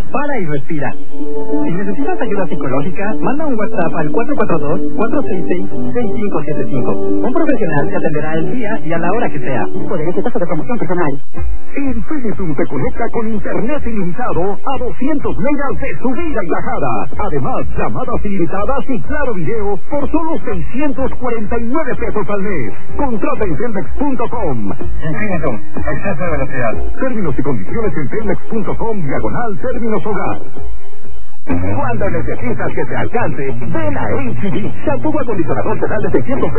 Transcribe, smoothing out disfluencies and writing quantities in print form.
para y respira. Si necesitas ayuda psicológica, manda un WhatsApp al 442-466-6575. Un profesional te atenderá el día y a la hora que sea. Poder exitoso de promoción personal. Infinitum te conecta con internet ilimitado a 200 megas de subida y bajada. Además, llamadas ilimitadas y claro video por solo 649 pesos al mes. Contrata en Telmex.com. Infinitum, exceso de velocidad. Términos y condiciones en Telmex.com/términos hogar. Cuando necesitas que te alcance, ven a HB. Shampoo acondicionador total de 600